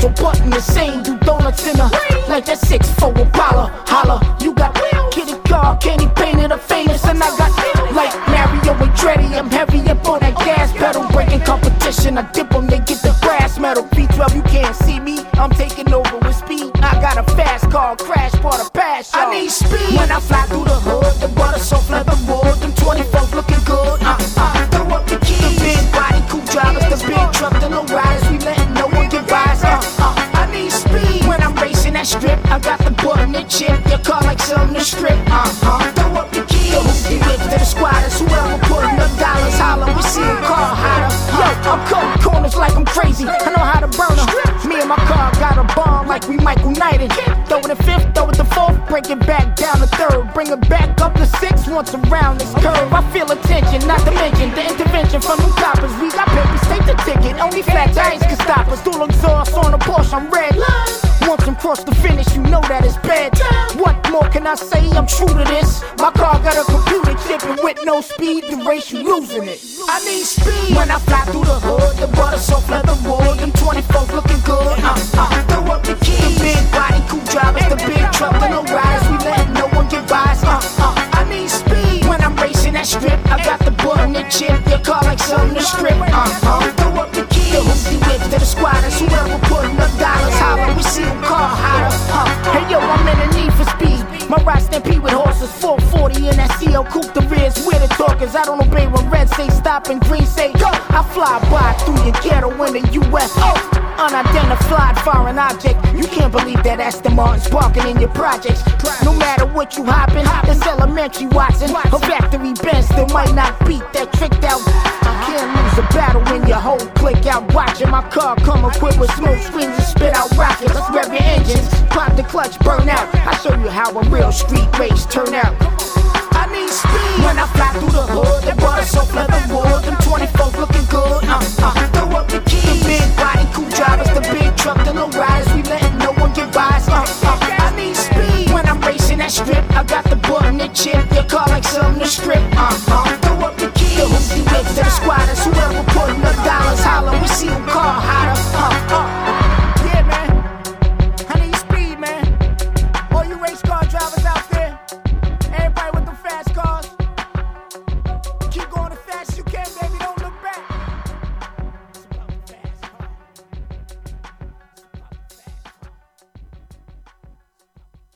electro button the same. Do donuts in a like that 6'4" Apollo. Holla, you got Kitty car, candy painted a famous, and I got like Mario Andretti. I'm heavy up on that gas pedal, breaking competition. I dip them, they get the brass metal. V12, you can't see me, I'm taking over with speed. I got a fast car, crash part of passion. I need speed when I fly through the hood. The butter soft leather wood, them 24s looking good. Throw up the keys. The big body, cool drivers, the big truck, the low riders. We letting no one get by. I need speed when I'm racing that strip. I got the button and chip. Your car like something to strip. Throw up the keys. The hoopty whips to the squatters. Whoever putting up dollars, holler. We see a car hotter. Yo, I'm cutting corners like I'm crazy. I know how to burn them. Me and my car got a bomb like we Michael Knighted. Throw it in fifth, throw it to fourth, break it back down to third, bring it back up to six once around this curve. I feel attention, not to mention the intervention from them coppers. We got papers, take the ticket. Only flat tires can stop us. Dual exhaust on a Porsche, I'm red. Once I'm cross the finish, you know that it's bad. What more can I say? I'm true to this. My car got a computer chip, and with no speed, the race you losing it. I need speed when I fly through the hood. The butter soft leather wood, them 24s looking good. Throw up the keys. The big body, cool drivers, the big truck, the low riders. We letting no one get by. I need speed when I'm racing that strip. I got the button and chip. Your car like something to strip. Throw up the keys. The hoopty whips to the squatters. Whoever putting up dollars, holler. We see them car hotter. Hey yo, I'm in the need for speed. My ride stampede with horses, 440 in that CL coupe. The rear's where the talkers. I don't obey when red say stop and green say go. I fly by through your ghetto in the UFO. Unidentified foreign object. You can't believe that Aston Martin's barking in your projects. No matter what you hoppin', it's elementary Watson. A factory Benz still might not beat that tricked out. I can't lose a battle when your whole click out watching. My car come equipped with smoke screens and spit out rockets. Let's rev your engines, pop the clutch, burn out. I show you how a real street race turn out. I need speed when I fly through the